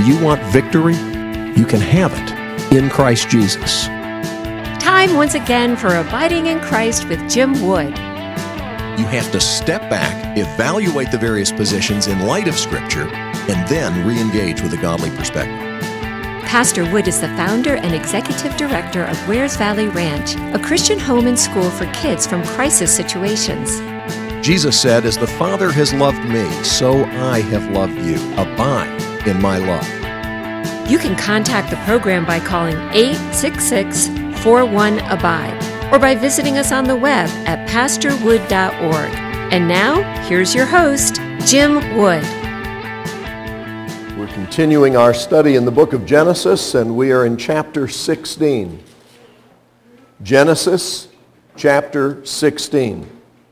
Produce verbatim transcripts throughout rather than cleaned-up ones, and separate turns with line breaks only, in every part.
Do you want victory? You can have it in Christ Jesus.
Time once again for Abiding in Christ with Jim Wood.
You have to step back, evaluate the various positions in light of Scripture, and then re-engage with a godly perspective.
Pastor Wood is the founder and executive director of Wares Valley Ranch, a Christian home and school for kids from crisis situations.
Jesus said, "As the Father has loved me, so I have loved you. Abide in my love."
You can contact the program by calling eight six six, four one, ABIDE or by visiting us on the web at pastor wood dot org. And now, here's your host, Jim Wood.
We're continuing our study in the book of Genesis, and we are in chapter sixteen. Genesis chapter sixteen.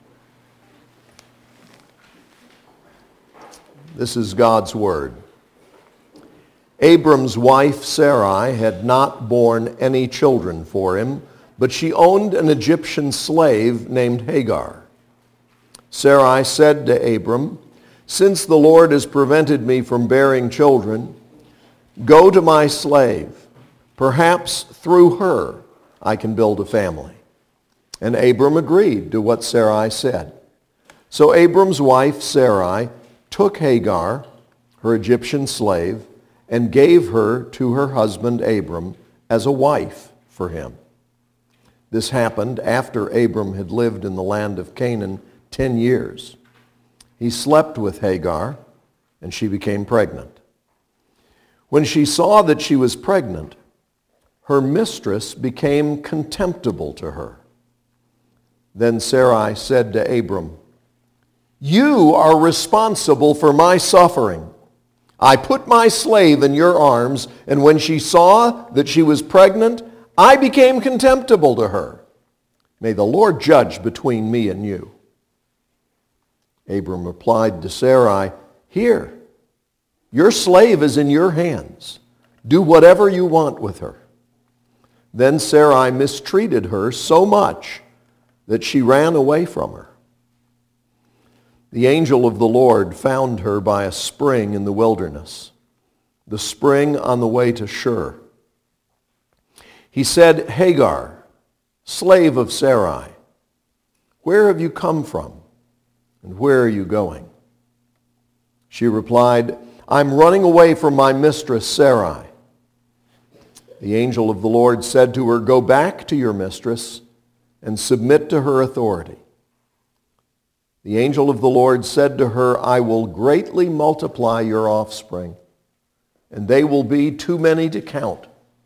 This is God's word. Abram's wife Sarai had not borne any children for him, but she owned an Egyptian slave named Hagar. Sarai said to Abram, "Since the Lord has prevented me from bearing children, go to my slave. Perhaps through her I can build a family." And Abram agreed to what Sarai said. So Abram's wife Sarai took Hagar, her Egyptian slave, and gave her to her husband Abram as a wife for him. This happened after Abram had lived in the land of Canaan ten years. He slept with Hagar, and she became pregnant. When she saw that she was pregnant, her mistress became contemptible to her. Then Sarai said to Abram, "You are responsible for my suffering. I put my slave in your arms, and when she saw that she was pregnant, I became contemptible to her. May the Lord judge between me and you." Abram replied to Sarai, "Here, your slave is in your hands. Do whatever you want with her." Then Sarai mistreated her so much that she ran away from her. The angel of the Lord found her by a spring in the wilderness, the spring on the way to Shur. He said, "Hagar, slave of Sarai, where have you come from, and where are you going?" She replied, "I'm running away from my mistress Sarai." The angel of the Lord said to her, "Go back to your mistress and submit to her authority." The angel of the Lord said to her, "I will greatly multiply your offspring, and they will be too many to count."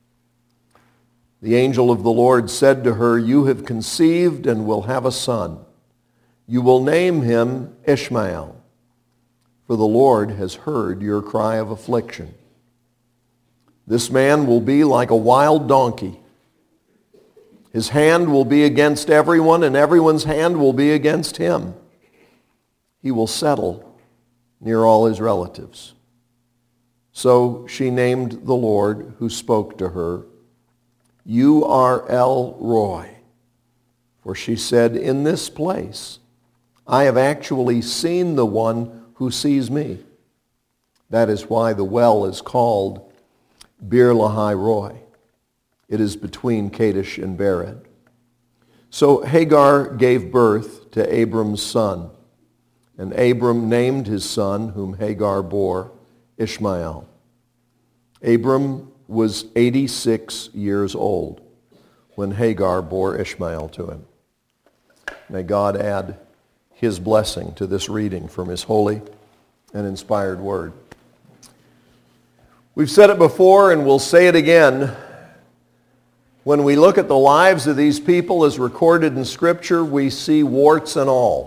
The angel of the Lord said to her, "You have conceived and will have a son. You will name him Ishmael, for the Lord has heard your cry of affliction. This man will be like a wild donkey. His hand will be against everyone, and everyone's hand will be against him. He will settle near all his relatives." So she named the Lord who spoke to her, "You are El Roi." For she said, "In this place I have actually seen the one who sees me." That is why the well is called Bir Lahai Roi. It is between Kadesh and Bered. So Hagar gave birth to Abram's son. And Abram named his son, whom Hagar bore, Ishmael. Abram was eighty-six years old when Hagar bore Ishmael to him. May God add his blessing to this reading from his holy and inspired word. We've said it before and we'll say it again. When we look at the lives of these people as recorded in Scripture, we see warts and all.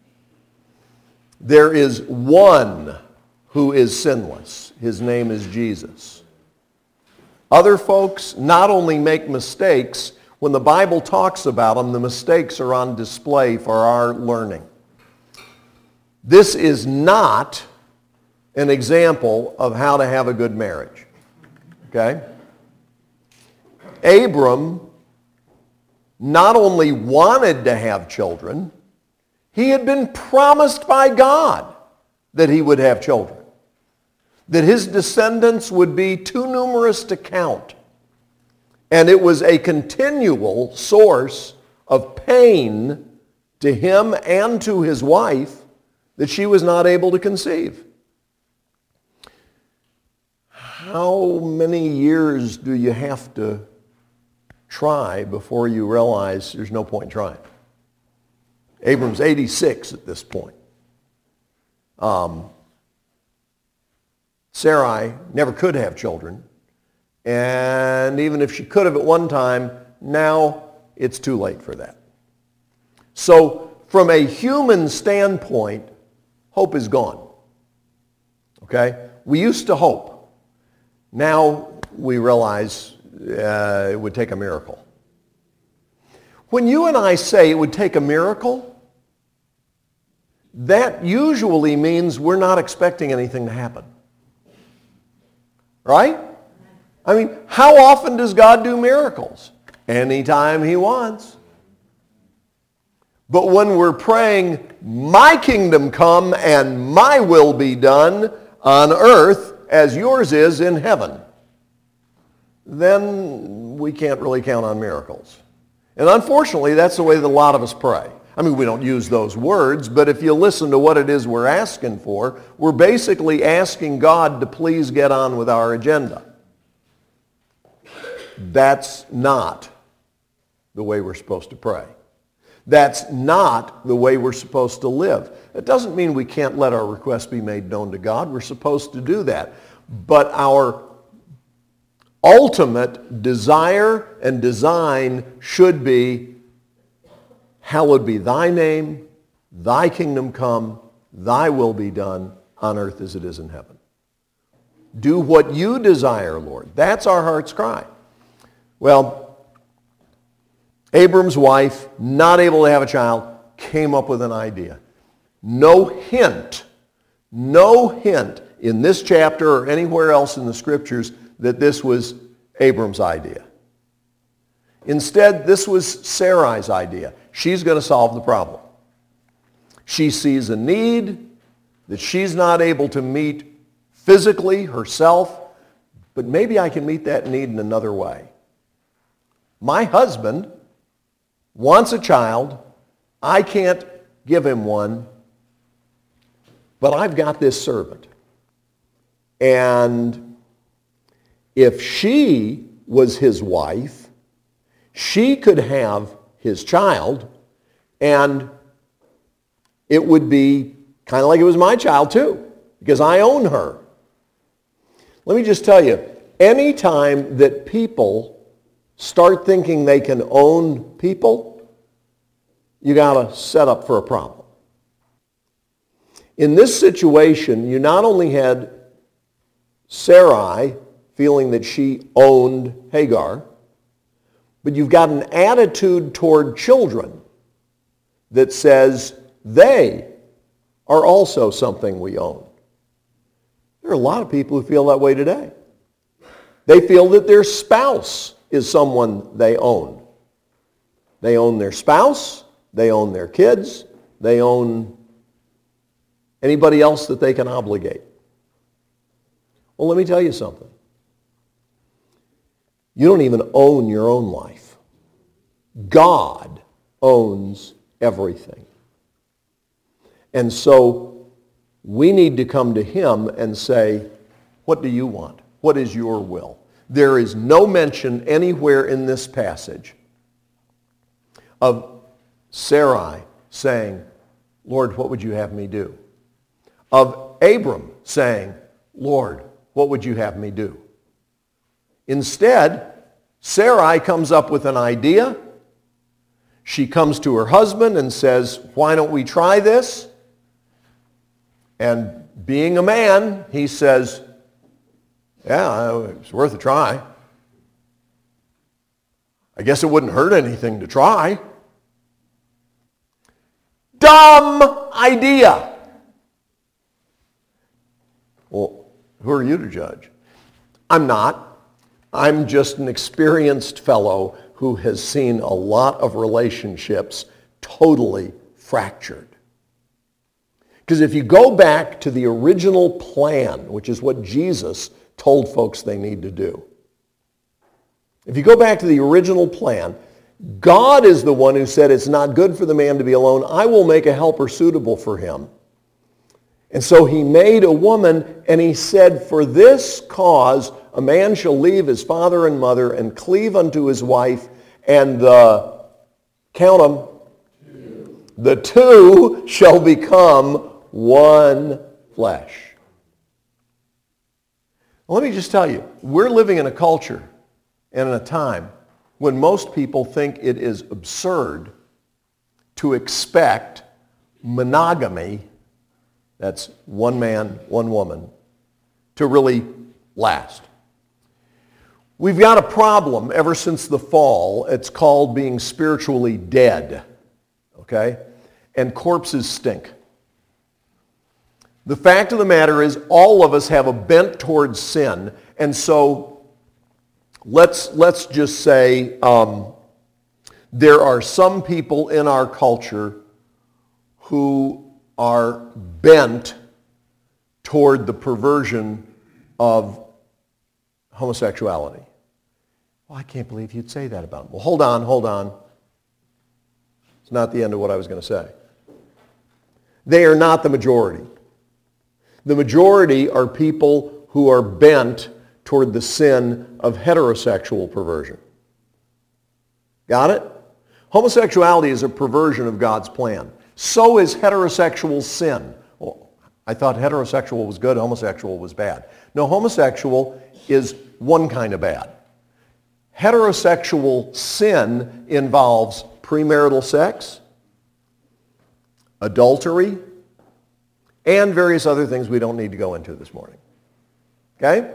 There is one who is sinless. His name is Jesus. Other folks not only make mistakes, when the Bible talks about them, the mistakes are on display for our learning. This is not an example of how to have a good marriage. Okay? Abram not only wanted to have children, he had been promised by God that he would have children. that his descendants would be too numerous to count. And it was a continual source of pain to him and to his wife that she was not able to conceive. How many years do you have to try before you realize there's no point in trying? Abram's eighty-six at this point. Um, Sarai never could have children. And even if she could have at one time, now it's too late for that. So from a human standpoint, hope is gone. Okay? We used to hope. Now we realize uh, it would take a miracle. When you and I say it would take a miracle, that usually means we're not expecting anything to happen. Right? I mean, how often does God do miracles? Anytime he wants. But when we're praying, my kingdom come and my will be done on earth as yours is in heaven, then we can't really count on miracles. And unfortunately, that's the way that a lot of us pray. I mean, we don't use those words, but if you listen to what it is we're asking for, we're basically asking God to please get on with our agenda. That's not the way we're supposed to pray. That's not the way we're supposed to live. It doesn't mean we can't let our requests be made known to God. We're supposed to do that. But our ultimate desire and design should be, hallowed be thy name, thy kingdom come, thy will be done on earth as it is in heaven. Do what you desire, Lord. That's our heart's cry. Well, Abram's wife, not able to have a child, came up with an idea. No hint, no hint in this chapter or anywhere else in the scriptures that this was Abram's idea. Instead, this was Sarai's idea. She's going to solve the problem. She sees a need that she's not able to meet physically herself, but maybe I can meet that need in another way. My husband wants a child. I can't give him one, but I've got this servant. And if she was his wife, she could have his child, and it would be kind of like it was my child too, because I own her. Let me just tell you, any time that people start thinking they can own people, you got to set up for a problem. In this situation, you not only had Sarai feeling that she owned Hagar, but you've got an attitude toward children that says they are also something we own. There are a lot of people who feel that way today. They feel that their spouse is someone they own. They own their spouse, they own their kids, they own anybody else that they can obligate. Well, let me tell you something. You don't even own your own life. God owns everything. And so we need to come to him and say, what do you want? What is your will? There is no mention anywhere in this passage of Sarai saying, Lord, what would you have me do? Of Abram saying, Lord, what would you have me do? Instead, Sarai comes up with an idea. She comes to her husband and says, why don't we try this? And being a man, he says, yeah, it's worth a try. I guess it wouldn't hurt anything to try. Dumb idea. Well, who are you to judge? I'm not. I'm just an experienced fellow who has seen a lot of relationships totally fractured. Because if you go back to the original plan, which is what Jesus told folks they need to do, if you go back to the original plan, God is the one who said it's not good for the man to be alone. I will make a helper suitable for him. And so he made a woman, and he said, for this cause a man shall leave his father and mother and cleave unto his wife, and the, count them, the two shall become one flesh. Let me just tell you, we're living in a culture and in a time when most people think it is absurd to expect monogamy, that's one man, one woman, to really last. We've got a problem ever since the fall. It's called being spiritually dead, okay? And corpses stink. The fact of the matter is all of us have a bent towards sin, and so let's, let's just say um, there are some people in our culture who are bent toward the perversion of homosexuality. Well, I can't believe you'd say that about them. Well, hold on, hold on. It's not the end of what I was going to say. They are not the majority. The majority are people who are bent toward the sin of heterosexual perversion. Got it? Homosexuality is a perversion of God's plan. So is heterosexual sin. Well, I thought heterosexual was good, homosexual was bad. No, homosexual is one kind of bad. Heterosexual sin involves premarital sex, adultery, and various other things we don't need to go into this morning. Okay?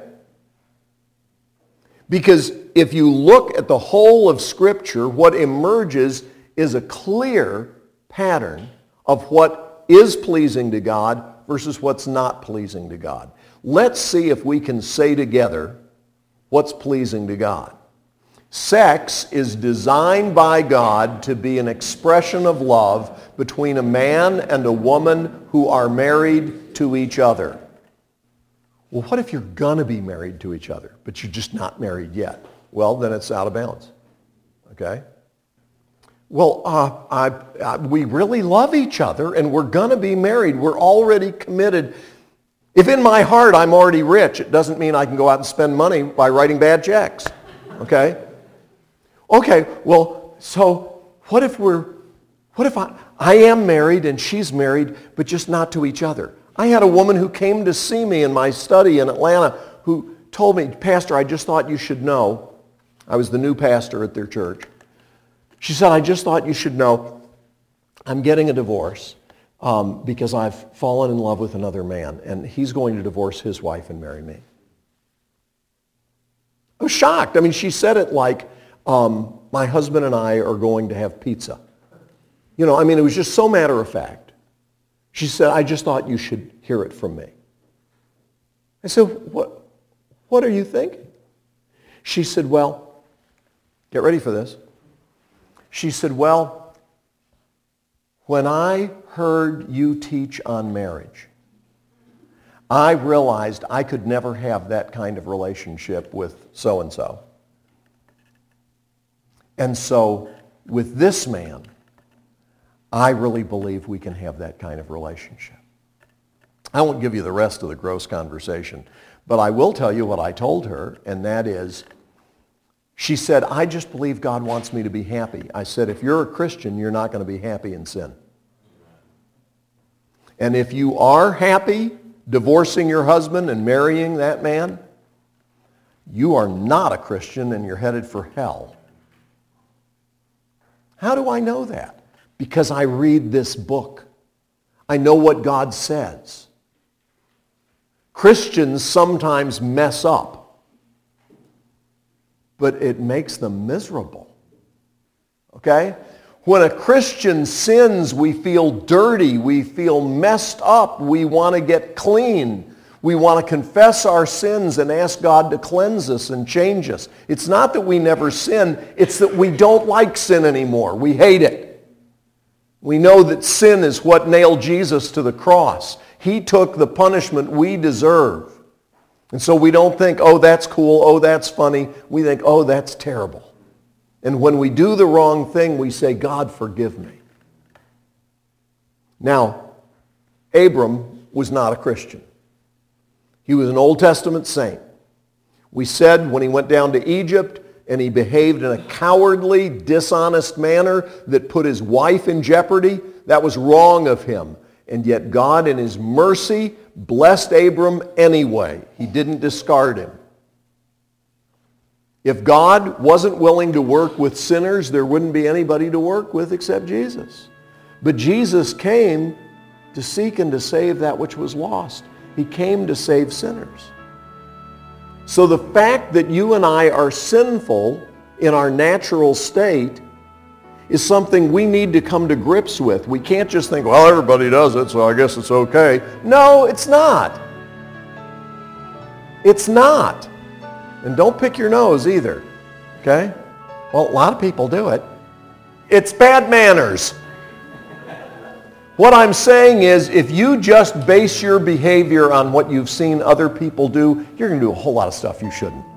Because if you look at the whole of Scripture, what emerges is a clear pattern of what is pleasing to God versus what's not pleasing to God. Let's see if we can say together what's pleasing to God. Sex is designed by God to be an expression of love between a man and a woman who are married to each other. Well, what if you're going to be married to each other, but you're just not married yet? Well, then it's out of bounds. Okay? Well, uh, I, I, we really love each other, and we're going to be married. We're already committed. If in my heart I'm already rich, it doesn't mean I can go out and spend money by writing bad checks. Okay? Okay, well, so what if we're, what if I, I am married and she's married, but just not to each other? I had a woman who came to see me in my study in Atlanta who told me, Pastor, I just thought you should know. I was the new pastor at their church. She said, I just thought you should know I'm getting a divorce um, because I've fallen in love with another man, and he's going to divorce his wife and marry me. I was shocked. I mean, she said it like, um, my husband and I are going to have pizza. You know, I mean, it was just so matter of fact. She said, I just thought you should hear it from me. I said, what, what are you thinking? She said, well, get ready for this. She said, well, when I heard you teach on marriage, I realized I could never have that kind of relationship with so-and-so. And so with this man, I really believe we can have that kind of relationship. I won't give you the rest of the gross conversation, but I will tell you what I told her, and that is, she said, I just believe God wants me to be happy. I said, if you're a Christian, you're not going to be happy in sin. And if you are happy divorcing your husband and marrying that man, you are not a Christian and you're headed for hell. How do I know that? Because I read this book. I know what God says. Christians sometimes mess up, but it makes them miserable. Okay? When a Christian sins, we feel dirty, we feel messed up, we want to get clean. We want to confess our sins and ask God to cleanse us and change us. It's not that we never sin, it's that we don't like sin anymore. We hate it. We know that sin is what nailed Jesus to the cross. He took the punishment we deserve. And so we don't think, oh, that's cool, oh, that's funny. We think, oh, that's terrible. And when we do the wrong thing, we say, God, forgive me. Now, Abram was not a Christian. He was an Old Testament saint. We said when he went down to Egypt and he behaved in a cowardly, dishonest manner that put his wife in jeopardy, that was wrong of him. And yet God in his mercy blessed Abram anyway. He didn't discard him. If God wasn't willing to work with sinners, there wouldn't be anybody to work with except Jesus. But Jesus came to seek and to save that which was lost. He came to save sinners. So the fact that you and I are sinful in our natural state is something we need to come to grips with. We can't just think, well, everybody does it, so I guess it's okay. No, it's not. It's not. And don't pick your nose either, okay? Well, a lot of people do it. It's bad manners. What I'm saying is, if you just base your behavior on what you've seen other people do, you're going to do a whole lot of stuff you shouldn't.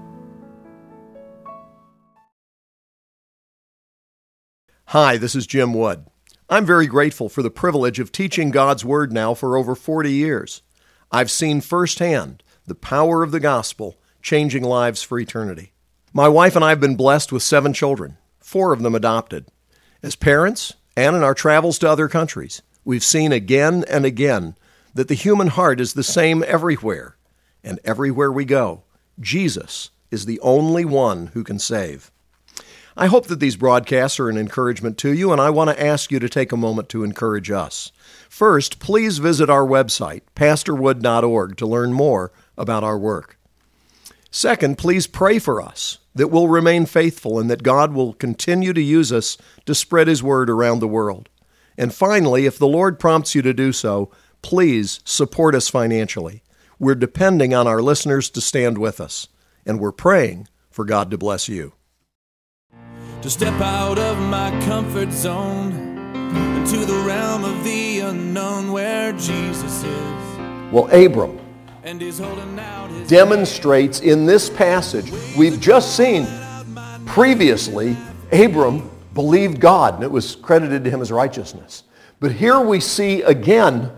Hi, this is Jim Wood. I'm very grateful for the privilege of teaching God's Word now for over forty years. I've seen firsthand the power of the gospel changing lives for eternity. My wife and I have been blessed with seven children, four of them adopted. As parents, and in our travels to other countries, we've seen again and again that the human heart is the same everywhere. And everywhere we go, Jesus is the only one who can save. I hope that these broadcasts are an encouragement to you, and I want to ask you to take a moment to encourage us. First, please visit our website, pastor wood dot org, to learn more about our work. Second, please pray for us that we'll remain faithful and that God will continue to use us to spread His word around the world. And finally, if the Lord prompts you to do so, please support us financially. We're depending on our listeners to stand with us, and we're praying for God to bless you.
To step out of my comfort zone into the realm of the unknown where Jesus is.
Well, Abram
And he's holding out his
demonstrates in this passage, we've just seen previously, Abram believed God, and it was credited to him as righteousness. But here we see again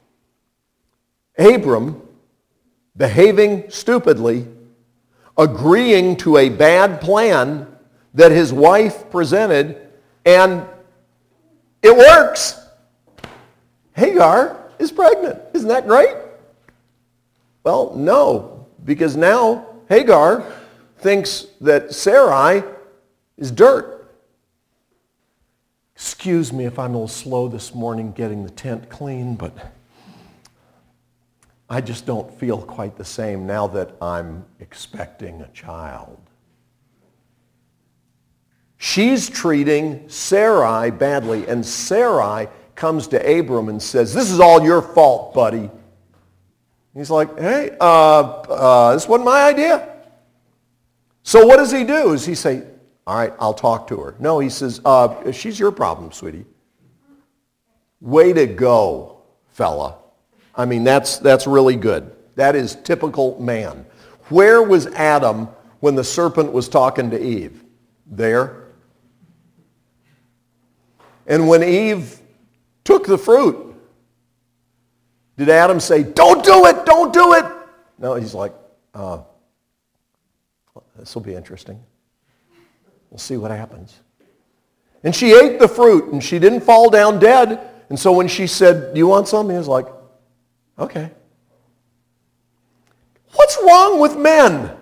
Abram behaving stupidly, agreeing to a bad plan that his wife presented, and it works. Hagar is pregnant. Isn't that great? Well, no, because now Hagar thinks that Sarai is dirt. Excuse me if I'm a little slow this morning getting the tent clean, but I just don't feel quite the same now that I'm expecting a child. She's treating Sarai badly, and Sarai comes to Abram and says, this is all your fault, buddy. He's like, hey, uh, uh, this wasn't my idea. So what does he do? Does he say, all right, I'll talk to her? No, he says, uh, she's your problem, sweetie. Way to go, fella. I mean, that's, that's really good. That is typical man. Where was Adam when the serpent was talking to Eve? There. And when Eve took the fruit, did Adam say, don't do it, don't do it? No, he's like, uh, this will be interesting. We'll see what happens. And she ate the fruit, and she didn't fall down dead. And so when she said, do you want some? He was like, okay. What's wrong with men?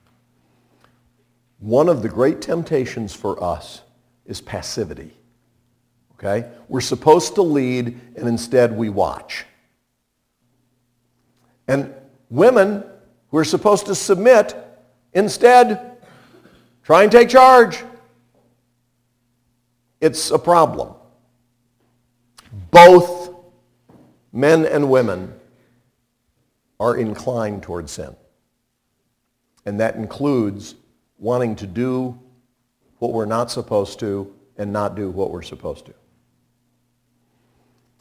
One of the great temptations for us is passivity. Okay? We're supposed to lead, and instead we watch. And women who are supposed to submit, instead try and take charge. It's a problem. Both men and women are inclined toward sin. And that includes wanting to do what we're not supposed to and not do what we're supposed to.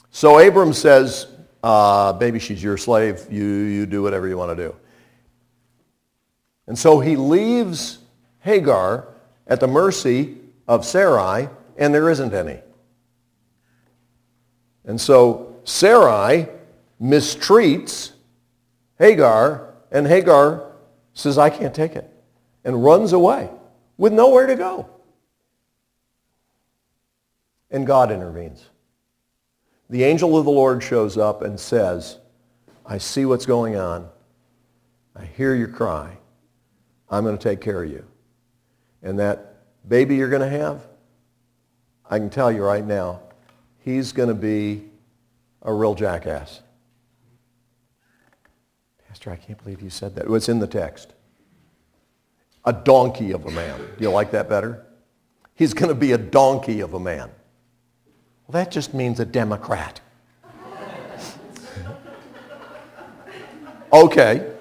So Abram says, uh, baby, she's your slave. You, you do whatever you want to do. And so he leaves Hagar at the mercy of Sarai, and there isn't any. And so Sarai mistreats Hagar, and Hagar says, I can't take it, and runs away with nowhere to go. And God intervenes. The angel of the Lord shows up and says, I see what's going on. I hear your cry. I'm going to take care of you. And that baby you're going to have, I can tell you right now, he's going to be a real jackass. Pastor, I can't believe you said that. It's in the text. A donkey of a man. Do you like that better? He's going to be a donkey of a man. Well, that just means a Democrat. Okay.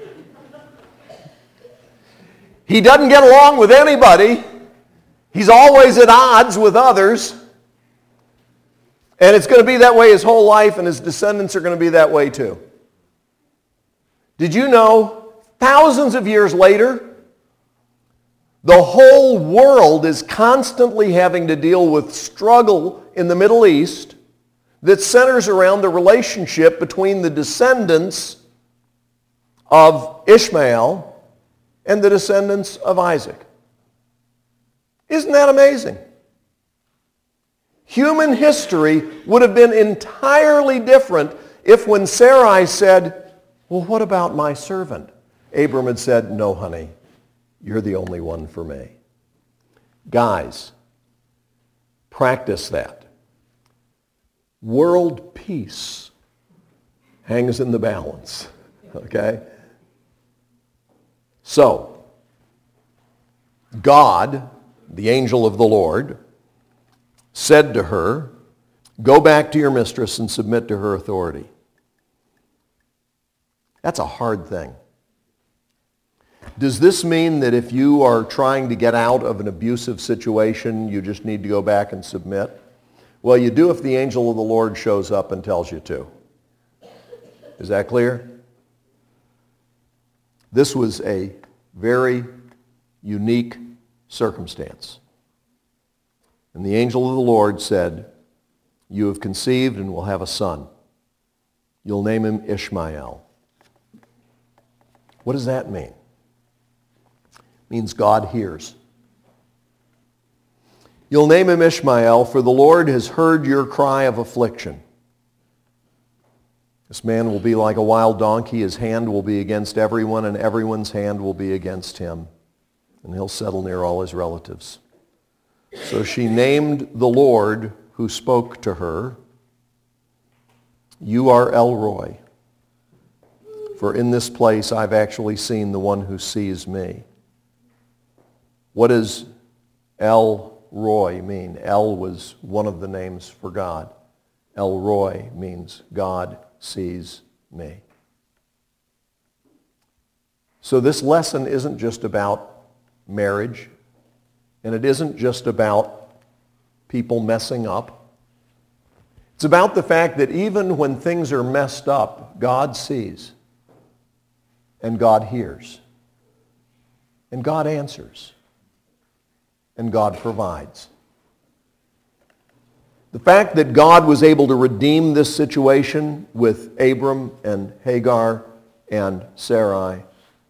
He doesn't get along with anybody. He's always at odds with others. And it's going to be that way his whole life, and his descendants are going to be that way too. Did you know, thousands of years later, the whole world is constantly having to deal with struggle in the Middle East that centers around the relationship between the descendants of Ishmael and the descendants of Isaac. Isn't that amazing? Human history would have been entirely different if when Sarai said, well, what about my servant? Abram had said, no, honey, you're the only one for me. Guys, practice that. World peace hangs in the balance, okay? So, God, the angel of the Lord, said to her, go back to your mistress and submit to her authority. That's a hard thing. Does this mean that if you are trying to get out of an abusive situation, you just need to go back and submit? Well, you do if the angel of the Lord shows up and tells you to. Is that clear? This was a very unique circumstance. And the angel of the Lord said, you have conceived and will have a son. You'll name him Ishmael. What does that mean? It means God hears. You'll name him Ishmael, for the Lord has heard your cry of affliction. This man will be like a wild donkey. His hand will be against everyone, and everyone's hand will be against him. And he'll settle near all his relatives. So she named the Lord who spoke to her, you are El Roi, for in this place I've actually seen the one who sees me. What does El Roi mean? El was one of the names for God. El Roi means God sees me. So this lesson isn't just about marriage, and it isn't just about people messing up. It's about the fact that even when things are messed up, God sees, and God hears, and God answers, and God provides. The fact that God was able to redeem this situation with Abram and Hagar and Sarai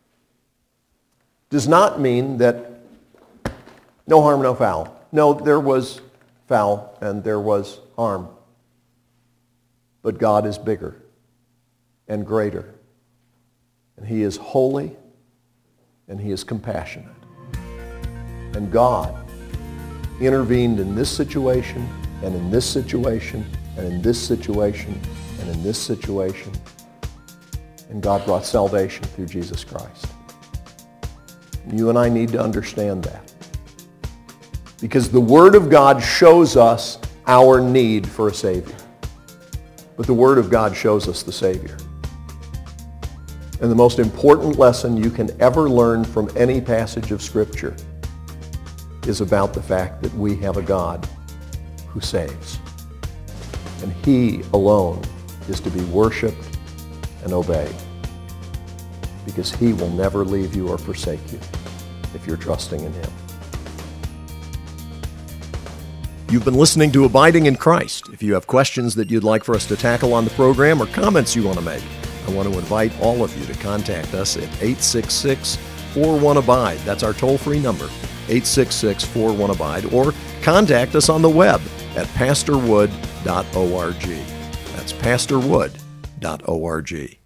does not mean that no harm, no foul. No, there was foul and there was harm. But God is bigger and greater. And he is holy and he is compassionate. And God intervened in this situation and in this situation and in this situation and in this situation. And God brought salvation through Jesus Christ. You and I need to understand that. Because the Word of God shows us our need for a Savior. But the Word of God shows us the Savior. And the most important lesson you can ever learn from any passage of Scripture is about the fact that we have a God who saves. And He alone is to be worshiped and obeyed, because He will never leave you or forsake you if you're trusting in Him.
You've been listening to Abiding in Christ. If you have questions that you'd like for us to tackle on the program or comments you want to make, I want to invite all of you to contact us at eight six six, four one, abide. That's our toll-free number, eight six six, four one, abide, or contact us on the web at pastor wood dot org. That's pastor wood dot org.